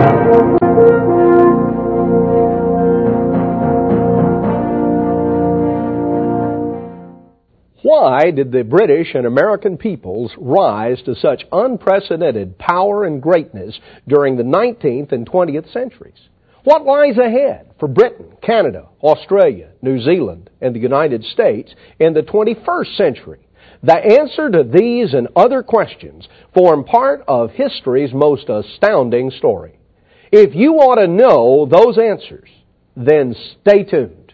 Why did the British and American peoples rise to such unprecedented power and greatness during the 19th and 20th centuries? What lies ahead for Britain, Canada, Australia, New Zealand, and the United States in the 21st century? The answer to these and other questions form part of history's most astounding story. If you want to know those answers, then stay tuned.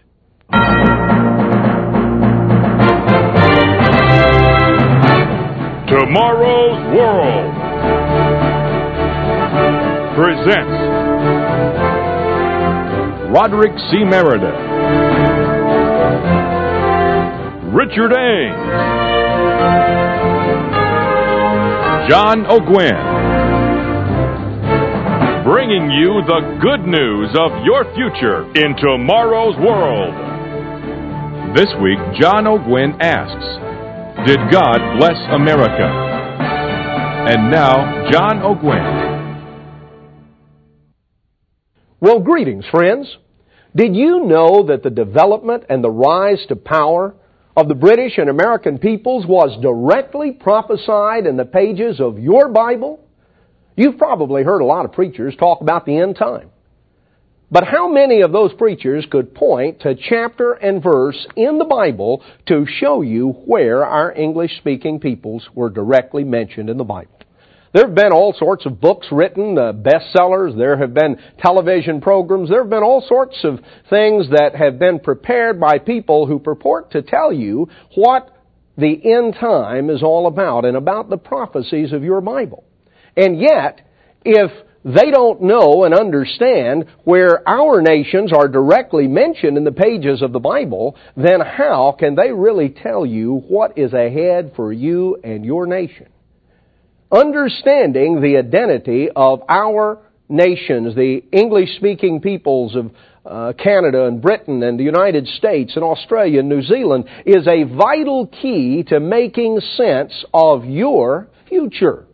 Tomorrow's World presents Roderick C. Meredith, Richard Ames, John O'Gwen, bringing you the good news of your future in tomorrow's world. This week, John O'Gwen asks, did God bless America? And now, John O'Gwen. Well, greetings, friends. Did you know that the development and the rise to power of the British and American peoples was directly prophesied in the pages of your Bible? You've probably heard a lot of preachers talk about the end time. But how many of those preachers could point to chapter and verse in the Bible to show you where our English-speaking peoples were directly mentioned in the Bible? There have been all sorts of books written, bestsellers. There have been television programs. There have been all sorts of things that have been prepared by people who purport to tell you what the end time is all about and about the prophecies of your Bible. And yet, if they don't know and understand where our nations are directly mentioned in the pages of the Bible, then how can they really tell you what is ahead for you and your nation? Understanding the identity of our nations, the English-speaking peoples of Canada and Britain and the United States and Australia and New Zealand, is a vital key to making sense of your future.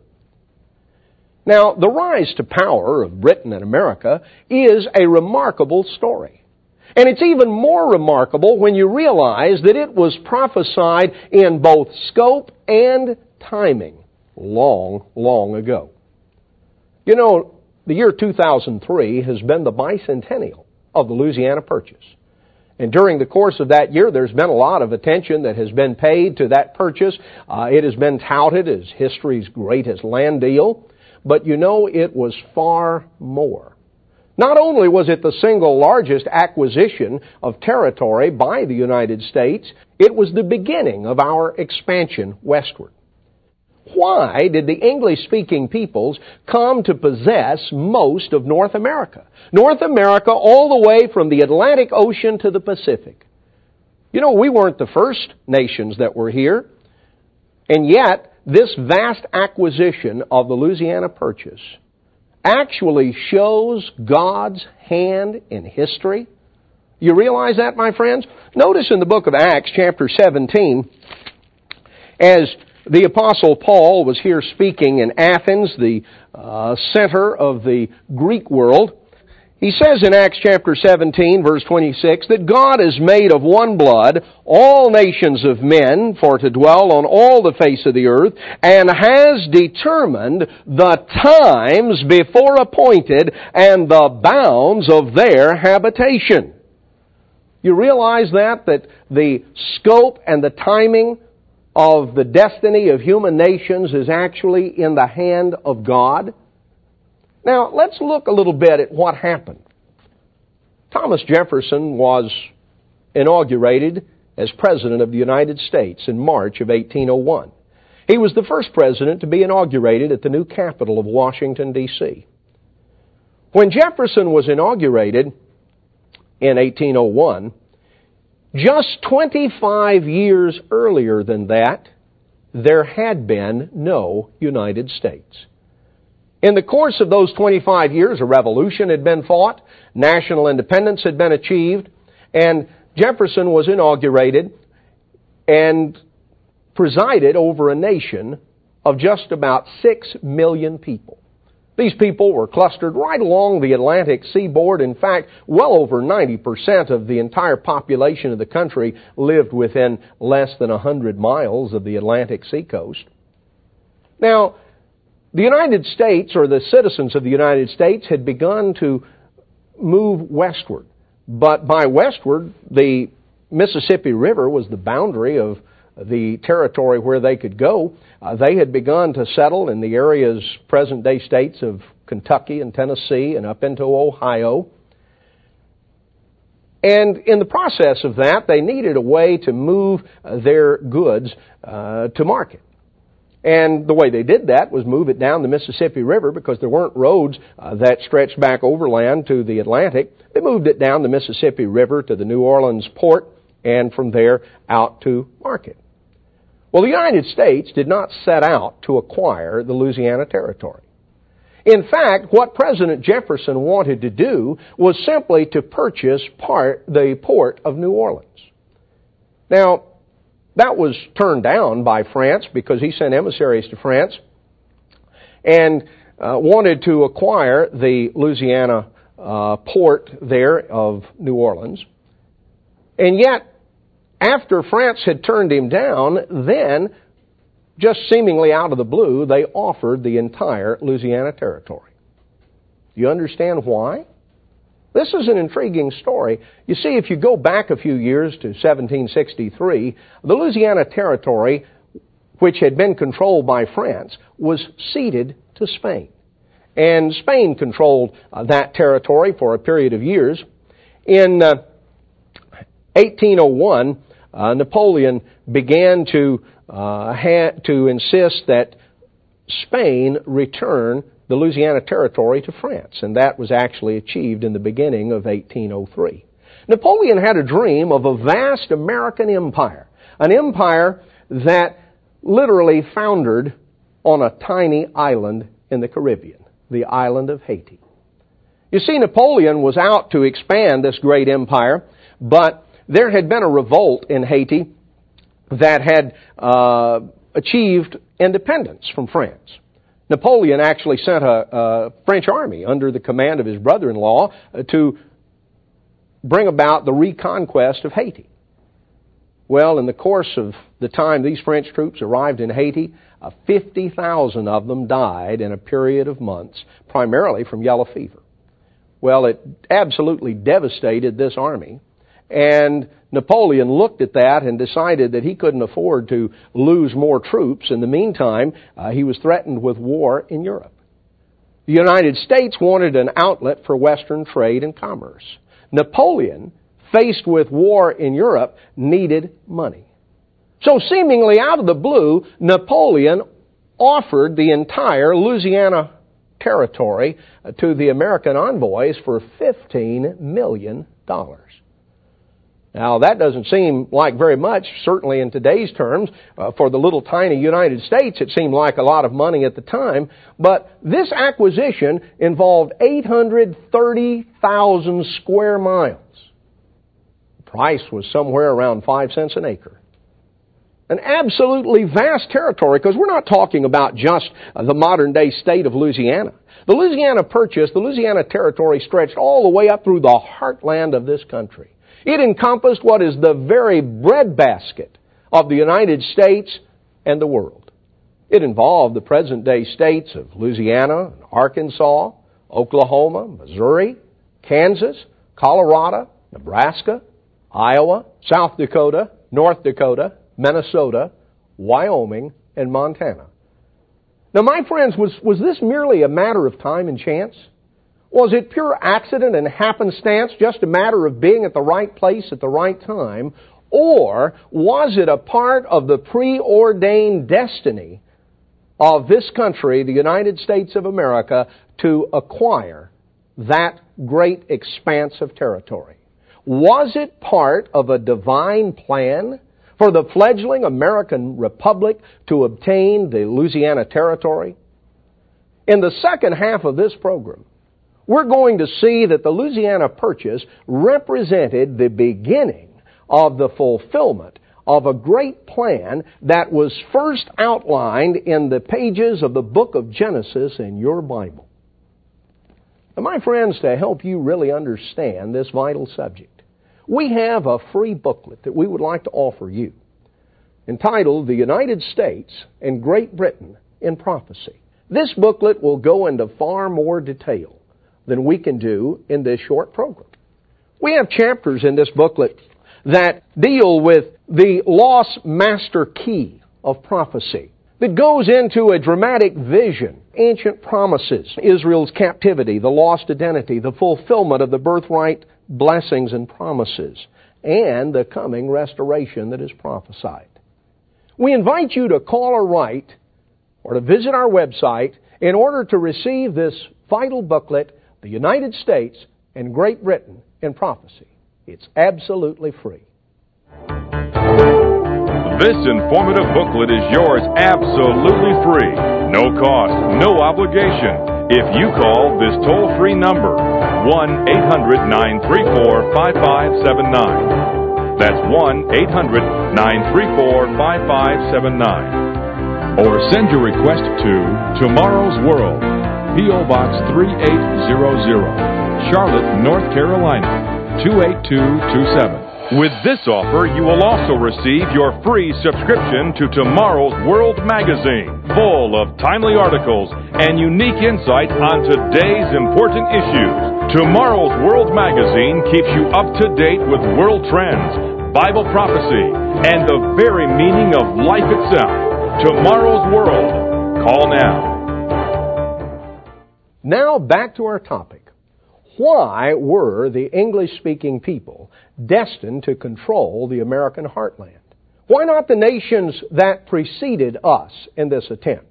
Now, the rise to power of Britain and America is a remarkable story. And it's even more remarkable when you realize that it was prophesied in both scope and timing long, long ago. You know, the year 2003 has been the bicentennial of the Louisiana Purchase. And during the course of that year, there's been a lot of attention that has been paid to that purchase. It has been touted as history's greatest land deal. But you know, it was far more. Not only was it the single largest acquisition of territory by the United States, it was the beginning of our expansion westward. Why did the English-speaking peoples come to possess most of North America? North America all the way from the Atlantic Ocean to the Pacific. You know, we weren't the first nations that were here, and yet this vast acquisition of the Louisiana Purchase actually shows God's hand in history. You realize that, my friends? Notice in the book of Acts, chapter 17, as the Apostle Paul was here speaking in Athens, the center of the Greek world, he says in Acts chapter 17, verse 26, that God is made of one blood all nations of men for to dwell on all the face of the earth, and has determined the times before appointed and the bounds of their habitation. You realize that the scope and the timing of the destiny of human nations is actually in the hand of God? Now, let's look a little bit at what happened. Thomas Jefferson was inaugurated as President of the United States in March of 1801. He was the first president to be inaugurated at the new capital of Washington, D.C. When Jefferson was inaugurated in 1801, just 25 years earlier than that, there had been no United States. In the course of those 25 years, a revolution had been fought, national independence had been achieved, and Jefferson was inaugurated and presided over a nation of just about 6 million people. These people were clustered right along the Atlantic seaboard. In fact, well over 90% of the entire population of the country lived within less than 100 miles of the Atlantic seacoast. Now, the United States, or the citizens of the United States, had begun to move westward. But by westward, the Mississippi River was the boundary of the territory where they could go. They had begun to settle in the areas, present-day states of Kentucky and Tennessee and up into Ohio. And in the process of that, they needed a way to move their goods to market. And the way they did that was move it down the Mississippi River, because there weren't roads that stretched back overland to the Atlantic. They moved it down the Mississippi River to the New Orleans port, and from there out to market. Well, the United States did not set out to acquire the Louisiana Territory. In fact, what President Jefferson wanted to do was simply to purchase the port of New Orleans. Now, that was turned down by France, because he sent emissaries to France and wanted to acquire the Louisiana port there of New Orleans. And yet, after France had turned him down, then, just seemingly out of the blue, they offered the entire Louisiana Territory. Do you understand why? This is an intriguing story. You see, if you go back a few years to 1763, the Louisiana Territory, which had been controlled by France, was ceded to Spain. And Spain controlled that territory for a period of years. In 1801, Napoleon began to insist that Spain return the Louisiana Territory to France, and that was actually achieved in the beginning of 1803. Napoleon had a dream of a vast American empire, an empire that literally foundered on a tiny island in the Caribbean, the island of Haiti. You see, Napoleon was out to expand this great empire, but there had been a revolt in Haiti that had achieved independence from France. Napoleon actually sent a French army under the command of his brother-in-law to bring about the reconquest of Haiti. Well, in the course of the time these French troops arrived in Haiti, 50,000 of them died in a period of months, primarily from yellow fever. Well, it absolutely devastated this army. And Napoleon looked at that and decided that he couldn't afford to lose more troops. In the meantime, he was threatened with war in Europe. The United States wanted an outlet for Western trade and commerce. Napoleon, faced with war in Europe, needed money. So seemingly out of the blue, Napoleon offered the entire Louisiana Territory to the American envoys for $15 million. Now, that doesn't seem like very much, certainly in today's terms. For the little tiny United States, it seemed like a lot of money at the time. But this acquisition involved 830,000 square miles. The price was somewhere around 5 cents an acre. An absolutely vast territory, because we're not talking about just the modern-day state of Louisiana. The Louisiana Purchase, the Louisiana Territory, stretched all the way up through the heartland of this country. It encompassed what is the very breadbasket of the United States and the world. It involved the present-day states of Louisiana, Arkansas, Oklahoma, Missouri, Kansas, Colorado, Nebraska, Iowa, South Dakota, North Dakota, Minnesota, Wyoming, and Montana. Now, my friends, was this merely a matter of time and chance? Was it pure accident and happenstance, just a matter of being at the right place at the right time? Or was it a part of the preordained destiny of this country, the United States of America, to acquire that great expanse of territory? Was it part of a divine plan for the fledgling American Republic to obtain the Louisiana Territory? In the second half of this program, we're going to see that the Louisiana Purchase represented the beginning of the fulfillment of a great plan that was first outlined in the pages of the book of Genesis in your Bible. Now, my friends, to help you really understand this vital subject, we have a free booklet that we would like to offer you entitled The United States and Great Britain in Prophecy. This booklet will go into far more detail than we can do in this short program. We have chapters in this booklet that deal with the lost master key of prophecy that goes into a dramatic vision, ancient promises, Israel's captivity, the lost identity, the fulfillment of the birthright blessings and promises, and the coming restoration that is prophesied. We invite you to call or write or to visit our website in order to receive this vital booklet, The United States and Great Britain in Prophecy. It's absolutely free. This informative booklet is yours absolutely free. No cost, no obligation. If you call this toll-free number, 1-800-934-5579. That's 1-800-934-5579. Or send your request to Tomorrow's World, P.O. Box 3800, Charlotte, North Carolina, 28227. With this offer, you will also receive your free subscription to Tomorrow's World magazine, full of timely articles and unique insight on today's important issues. Tomorrow's World magazine keeps you up to date with world trends, Bible prophecy, and the very meaning of life itself. Tomorrow's World. Call now. Now back to our topic. Why were the English-speaking people destined to control the American heartland? Why not the nations that preceded us in this attempt?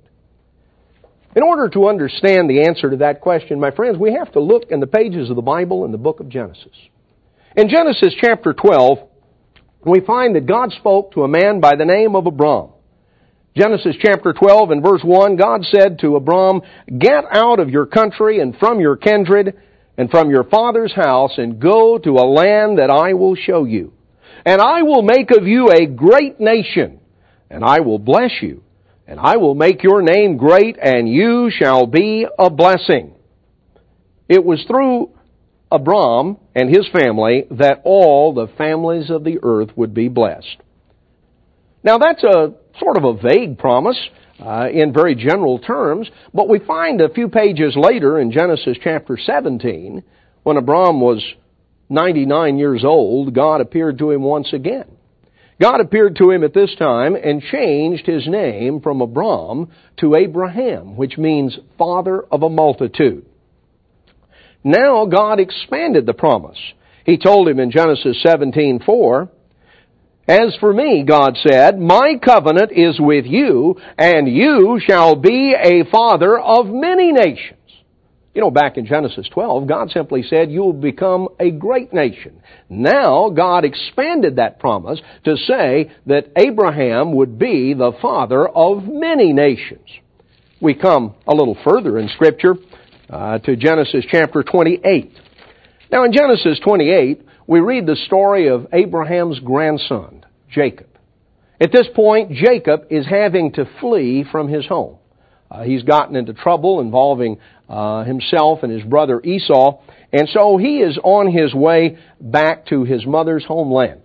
In order to understand the answer to that question, my friends, we have to look in the pages of the Bible in the book of Genesis. In Genesis chapter 12, we find that God spoke to a man by the name of Abram. Genesis chapter 12 and verse 1, God said to Abram, "Get out of your country and from your kindred and from your father's house and go to a land that I will show you. And I will make of you a great nation, and I will bless you, and I will make your name great, and you shall be a blessing." It was through Abram and his family that all the families of the earth would be blessed. Now that's a sort of a vague promise in very general terms, but we find a few pages later in Genesis chapter 17, when Abram was 99 years old, God appeared to him once again. God appeared to him at this time and changed his name from Abram to Abraham, which means father of a multitude. Now God expanded the promise. He told him in Genesis 17:4, "As for me," God said, "my covenant is with you, and you shall be a father of many nations." You know, back in Genesis 12, God simply said, "You will become a great nation." Now, God expanded that promise to say that Abraham would be the father of many nations. We come a little further in Scripture to Genesis chapter 28. Now, in Genesis 28, we read the story of Abraham's grandson, Jacob. At this point, Jacob is having to flee from his home. He's gotten into trouble involving himself and his brother Esau, and so he is on his way back to his mother's homeland.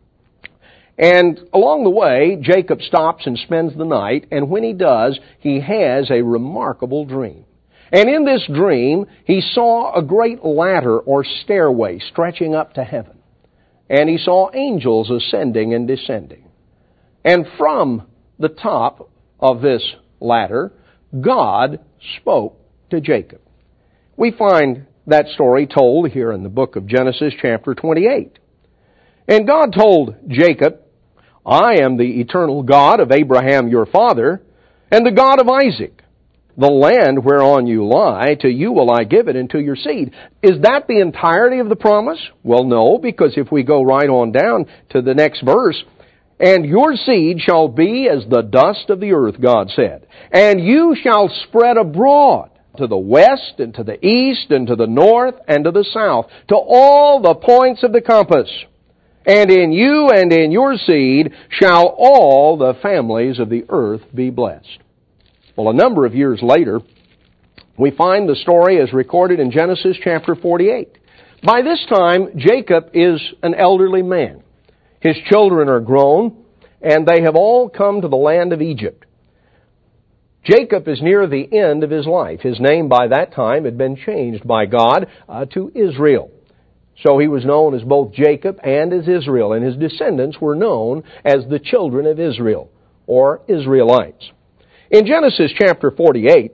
And along the way, Jacob stops and spends the night, and when he does, he has a remarkable dream. And in this dream, he saw a great ladder or stairway stretching up to heaven. And he saw angels ascending and descending. And from the top of this ladder, God spoke to Jacob. We find that story told here in the book of Genesis chapter 28. And God told Jacob, "I am the eternal God of Abraham your father, and the God of Isaac. The land whereon you lie, to you will I give it, and to your seed." Is that the entirety of the promise? Well, no, because if we go right on down to the next verse, "And your seed shall be as the dust of the earth," God said, "and you shall spread abroad to the west and to the east and to the north and to the south, to all the points of the compass. And in you and in your seed shall all the families of the earth be blessed." Well, a number of years later, We find the story as recorded in Genesis chapter 48. By this time, Jacob is an elderly man. His children are grown, and they have all come to the land of Egypt. Jacob is near the end of his life. His name by that time had been changed by God to Israel. So he was known as both Jacob and as Israel, and his descendants were known as the children of Israel, or Israelites. In Genesis chapter 48,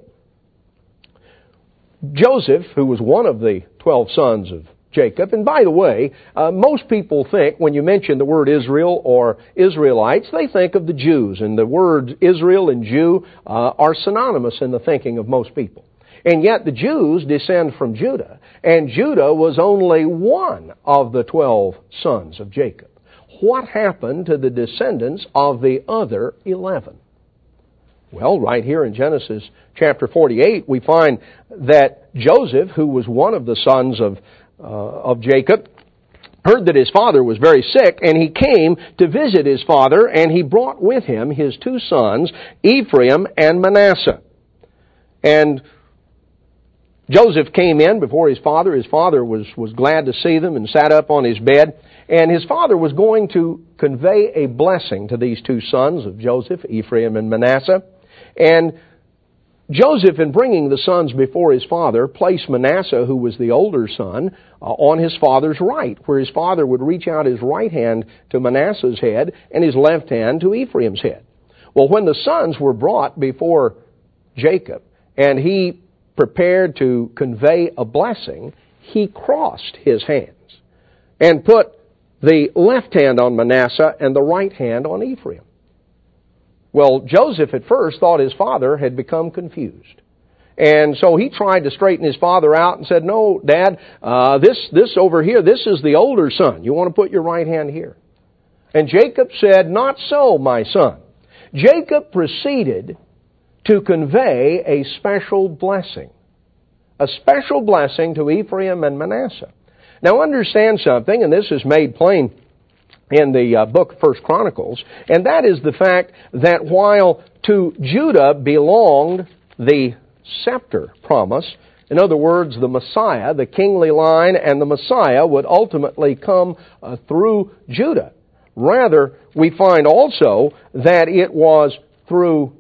Joseph, who was one of the 12 sons of Jacob, and by the way, most people think when you mention the word Israel or Israelites, they think of the Jews, and the words Israel and Jew are synonymous in the thinking of most people. And yet the Jews descend from Judah, and Judah was only one of the 12 sons of Jacob. What happened to the descendants of the other 11? Well, right here in Genesis chapter 48, we find that Joseph, who was one of the sons of Jacob, heard that his father was very sick, and he came to visit his father, and he brought with him his 2 sons, Ephraim and Manasseh. And Joseph came in before his father. His father was glad to see them and sat up on his bed. And his father was going to convey a blessing to these 2 sons of Joseph, Ephraim and Manasseh. And Joseph, in bringing the sons before his father, placed Manasseh, who was the older son, on his father's right, where his father would reach out his right hand to Manasseh's head and his left hand to Ephraim's head. Well, when the sons were brought before Jacob, and he prepared to convey a blessing, he crossed his hands and put the left hand on Manasseh and the right hand on Ephraim. Well, Joseph at first thought his father had become confused. And so he tried to straighten his father out and said, "No, Dad, this over here, this is the older son. You want to put your right hand here." And Jacob said, "Not so, my son." Jacob proceeded to convey a special blessing to Ephraim and Manasseh. Now understand something, and this is made plain in the book of 1 Chronicles, and that is the fact that while to Judah belonged the scepter promise, in other words, the Messiah, the kingly line, and the Messiah would ultimately come through Judah. Rather, we find also that it was through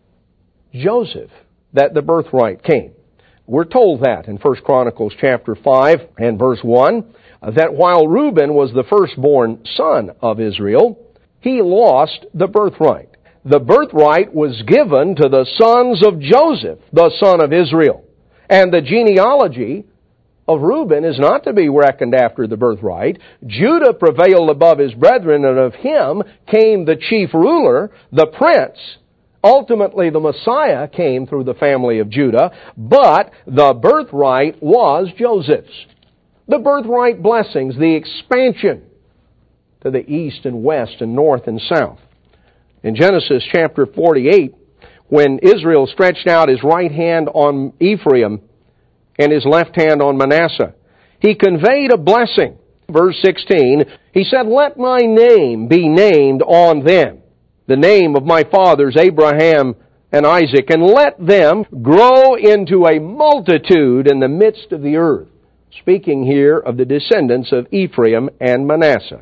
Joseph that the birthright came. We're told that in 1 Chronicles chapter 5 and verse 1, that while Reuben was the firstborn son of Israel, he lost the birthright. The birthright was given to the sons of Joseph, the son of Israel. And the genealogy of Reuben is not to be reckoned after the birthright. Judah prevailed above his brethren, and of him came the chief ruler, the prince. Ultimately, the Messiah came through the family of Judah, but the birthright was Joseph's. The birthright blessings, the expansion to the east and west and north and south. In Genesis chapter 48, when Israel stretched out his right hand on Ephraim and his left hand on Manasseh, he conveyed a blessing. Verse 16, he said, "Let my name be named on them, the name of my fathers Abraham and Isaac, and let them grow into a multitude in the midst of the earth." Speaking here of the descendants of Ephraim and Manasseh.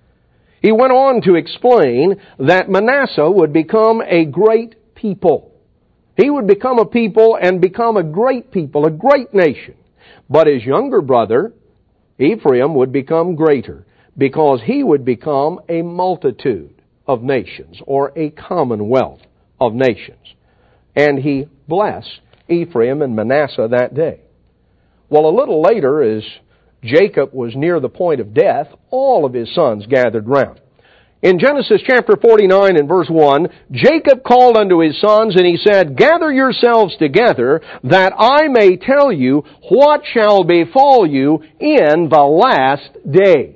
He went on to explain that Manasseh would become a great people. He would become a people and become a great people, a great nation. But his younger brother, Ephraim, would become greater because he would become a multitude of nations, or a commonwealth of nations. And he blessed Ephraim and Manasseh that day. Well, a little later, as Jacob was near the point of death, all of his sons gathered round. In Genesis chapter 49 and verse 1, Jacob called unto his sons, and he said, "Gather yourselves together, that I may tell you what shall befall you in the last days."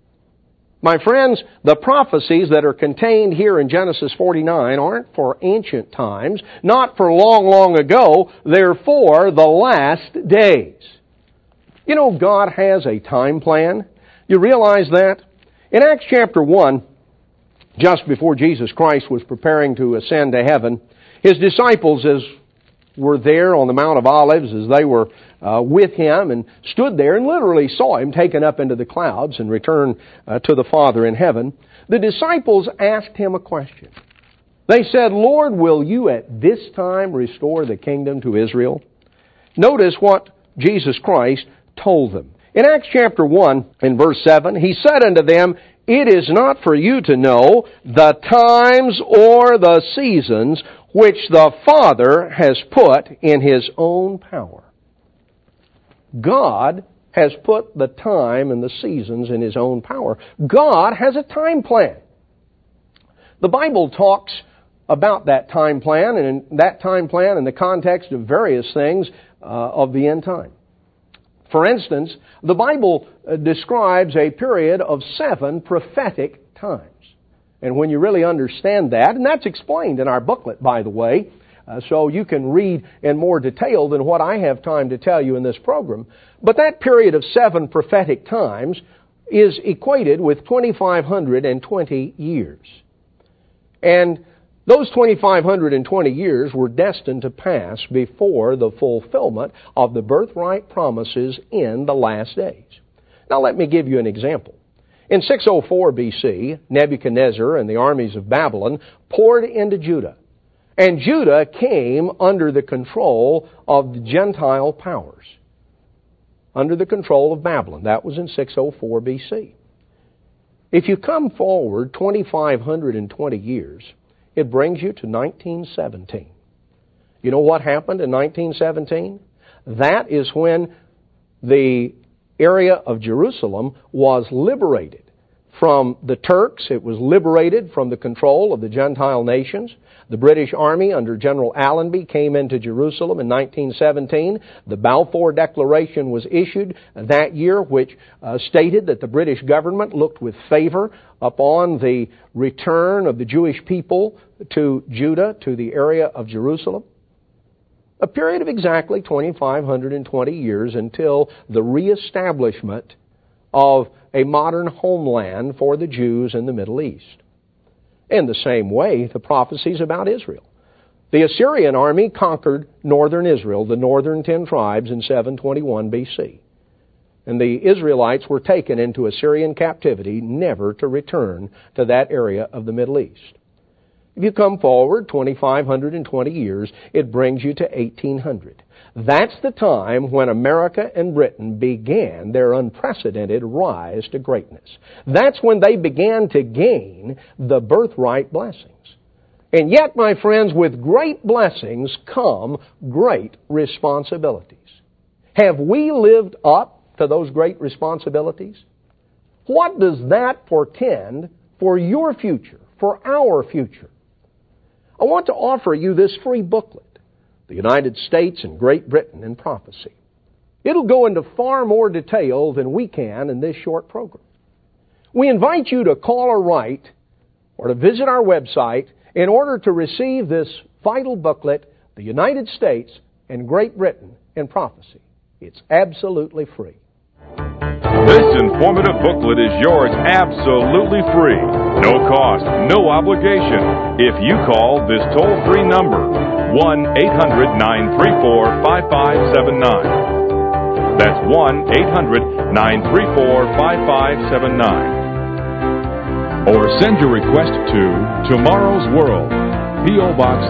My friends, the prophecies that are contained here in Genesis 49 aren't for ancient times, not for long, long ago. They're for the last days. You know, God has a time plan. You realize that? In Acts chapter 1, just before Jesus Christ was preparing to ascend to heaven, His disciples, as were there on the Mount of Olives as they were with Him and stood there and literally saw Him taken up into the clouds and return to the Father in heaven, the disciples asked Him a question. They said, "Lord, will You at this time restore the kingdom to Israel?" Notice what Jesus Christ told them. In Acts chapter 1 and verse 7, He said unto them, "It is not for you to know the times or the seasons which the Father has put in His own power." God has put the time and the seasons in His own power. God has a time plan. The Bible talks about that time plan, and that time plan in the context of various things of the end time. For instance, the Bible describes a period of 7 prophetic times. And when you really understand that, and that's explained in our booklet, by the way, so you can read in more detail than what I have time to tell you in this program, but that period of 7 prophetic times is equated with 2,520 years. And those 2,520 years were destined to pass before the fulfillment of the birthright promises in the last days. Now let me give you an example. In 604 BC, Nebuchadnezzar and the armies of Babylon poured into Judah. And Judah came under the control of the Gentile powers. Under the control of Babylon. That was in 604 BC. If you come forward 2,520 years, it brings you to 1917. You know what happened in 1917? That is when the area of Jerusalem was liberated from the Turks. It was liberated from the control of the Gentile nations. The British Army under General Allenby came into Jerusalem in 1917. The Balfour Declaration was issued that year, which stated that the British government looked with favor upon the return of the Jewish people to Judah, to the area of Jerusalem. A period of exactly 2,520 years until the reestablishment of a modern homeland for the Jews in the Middle East. In the same way, the prophecies about Israel. The Assyrian army conquered northern Israel, the northern 10 tribes, in 721 BC. And the Israelites were taken into Assyrian captivity, never to return to that area of the Middle East. If you come forward 2,520 years, it brings you to 1800. That's the time when America and Britain began their unprecedented rise to greatness. That's when they began to gain the birthright blessings. And yet, my friends, with great blessings come great responsibilities. Have we lived up to those great responsibilities? What does that portend for your future, for our future? I want to offer you this free booklet, The United States and Great Britain in Prophecy. It'll go into far more detail than we can in this short program. We invite you to call or write or to visit our website in order to receive this vital booklet, The United States and Great Britain in Prophecy. It's absolutely free. This informative booklet is yours absolutely free. No cost, no obligation. If you call this toll-free number, 1-800-934-5579. That's 1-800-934-5579. Or send your request to Tomorrow's World, P.O. Box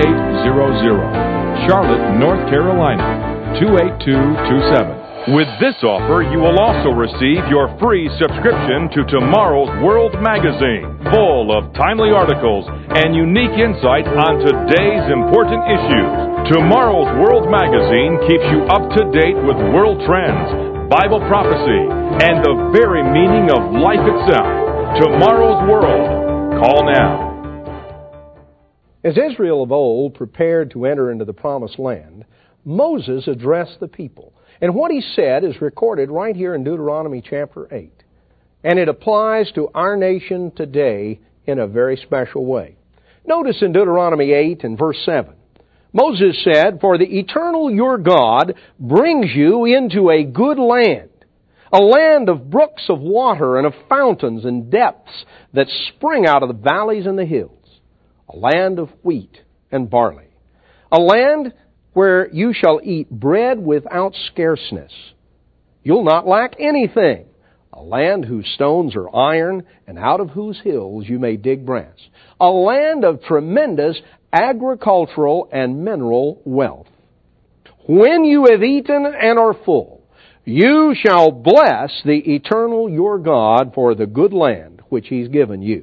3800, Charlotte, North Carolina, 28227. With this offer, you will also receive your free subscription to Tomorrow's World magazine, full of timely articles and unique insight on today's important issues. Tomorrow's World magazine keeps you up to date with world trends, Bible prophecy, and the very meaning of life itself. Tomorrow's World. Call now. As Israel of old prepared to enter into the Promised Land, Moses addressed the people. And what he said is recorded right here in Deuteronomy chapter 8. And it applies to our nation today in a very special way. Notice in Deuteronomy 8 and verse 7, Moses said, "For the eternal your God brings you into a good land, a land of brooks of water and of fountains and depths that spring out of the valleys and the hills, a land of wheat and barley, a land where you shall eat bread without scarceness. You'll not lack anything. A land whose stones are iron, and out of whose hills you may dig brass. A land of tremendous agricultural and mineral wealth. When you have eaten and are full, you shall bless the eternal your God for the good land which He's given you.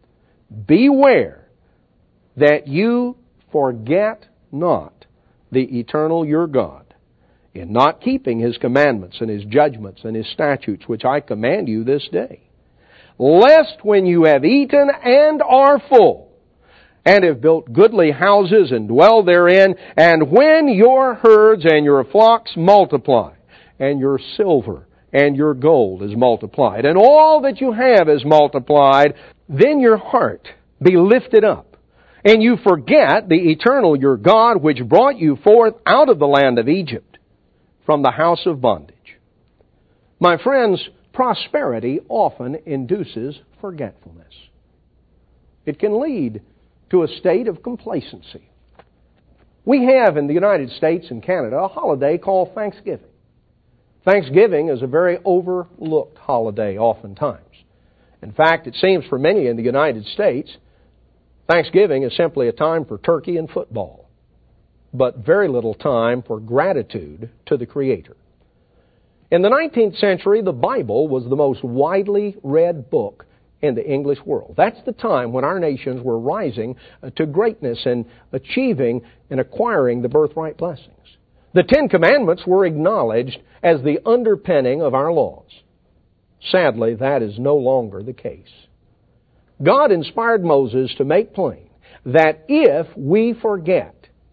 Beware that you forget not the eternal your God, in not keeping His commandments and His judgments and His statutes, which I command you this day. Lest when you have eaten and are full, and have built goodly houses and dwell therein, and when your herds and your flocks multiply, and your silver and your gold is multiplied, and all that you have is multiplied, then your heart be lifted up, and you forget the eternal your God, which brought you forth out of the land of Egypt, from the house of bondage. My friends, prosperity often induces forgetfulness. It can lead to a state of complacency. We have in the United States and Canada a holiday called Thanksgiving. Thanksgiving is a very overlooked holiday oftentimes. In fact, it seems for many in the United States, Thanksgiving is simply a time for turkey and football, but very little time for gratitude to the Creator. In the 19th century, the Bible was the most widely read book in the English world. That's the time when our nations were rising to greatness and achieving and acquiring the birthright blessings. The Ten Commandments were acknowledged as the underpinning of our laws. Sadly, that is no longer the case. God inspired Moses to make plain that if we forget,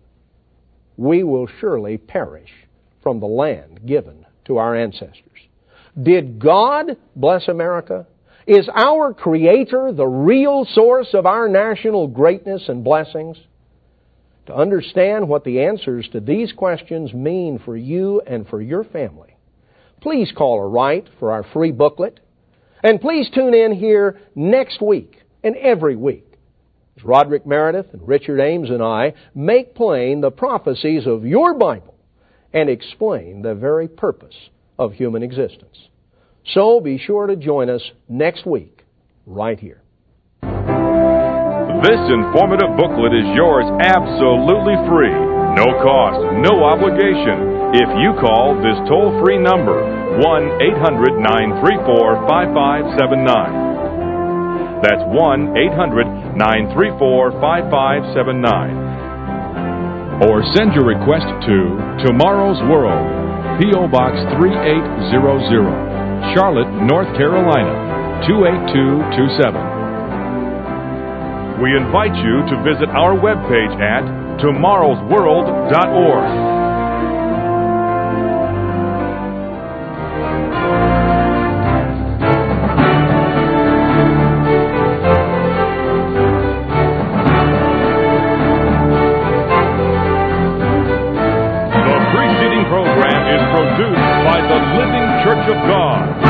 we will surely perish from the land given to our ancestors. Did God bless America? Is our Creator the real source of our national greatness and blessings? To understand what the answers to these questions mean for you and for your family, please call or write for our free booklet. And please tune in here next week and every week as Roderick Meredith and Richard Ames and I make plain the prophecies of your Bible and explain the very purpose of human existence. So be sure to join us next week, right here. This informative booklet is yours absolutely free, no cost, no obligation, if you call this toll-free number, 1-800-934-5579. That's 1-800-934-5579. Or send your request to Tomorrow's World, P.O. Box 3800, Charlotte, North Carolina, 28227. We invite you to visit our webpage at tomorrowsworld.org. The preceding program is produced by the Living Church of God.